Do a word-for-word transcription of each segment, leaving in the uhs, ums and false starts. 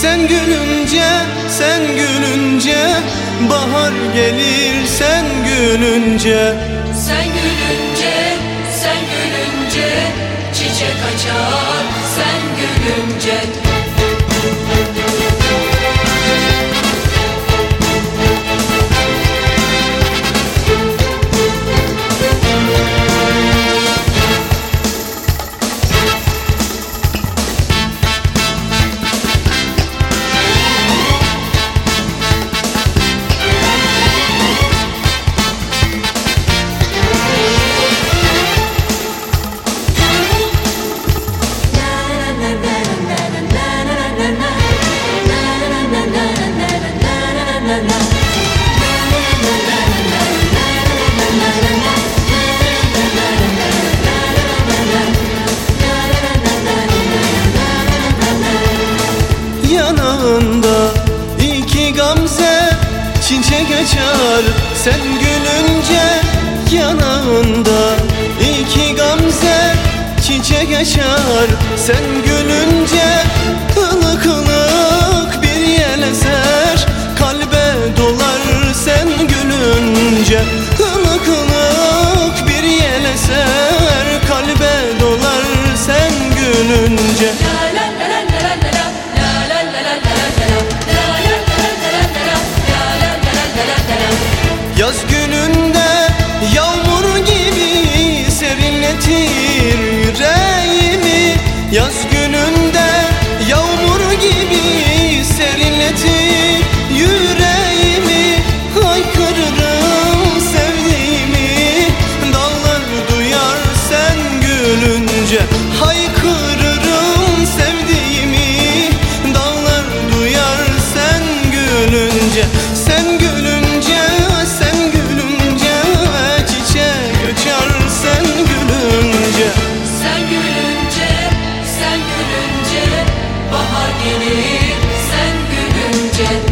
Sen gülünce, sen gülünce bahar gelir sen gülünce. Sen gülünce, sen gülünce çiçek açar sen gülünce. Yanağında iki gamze çiçek açar sen gülünce. Yanağında iki gamze çiçek açar sen gülünce. Ilık ılık bir yel eser kalbe dolar sen gülünce. Ilık ılık bir yel eser kalbe dolar sen gülünce. Yaz gününde yağmur gibi serinletir yüreğimi. Yaz gününde yağmur gibi serinletir yüreğimi. Haykırırım sevdiğimi, dağlar duyar sen gülünce. Haykırırım sevdiğimi, dağlar duyar sen gülünce. Sen gülünce, sen gülünce çiçek açar sen gülünce. Sen gülünce, sen gülünce bahar gelir sen gülünce.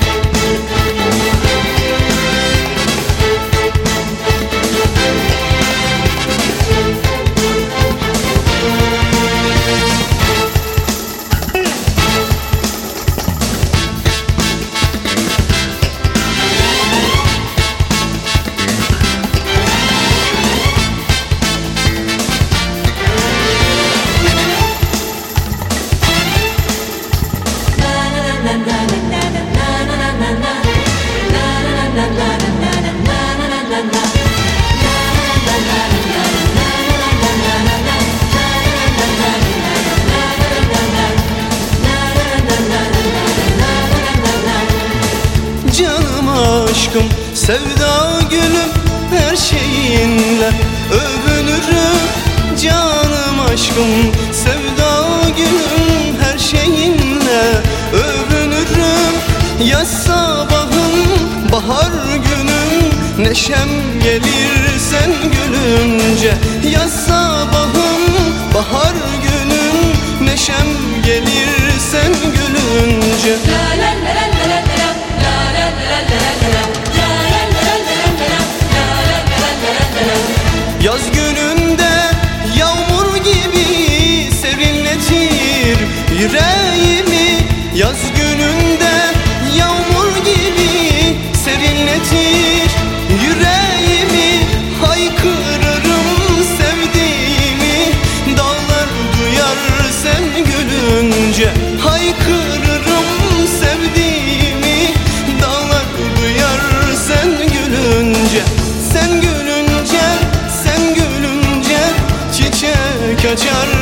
Canım aşkım, sevda gülüm, her şeyinle övünürüm. Canım aşkım, sevda gülüm, her şeyinle övünürüm. Yaz sabahım, bahar günüm, neşem gelir sen gülünce. Yaz sabahım, bahar günüm, neşem gelir sen gülünce. Yaz gününde yağmur gibi serinletir yüreğimi. Yaz gününde yağmur gibi serinletir yüreğimi. Haykırırım sevdiğimi, dağlar duyar sen gülünce. Haykırırım sevdiğimi, dağlar duyar sen gülünce. Sen gülünce, sen gülünce çiçek açar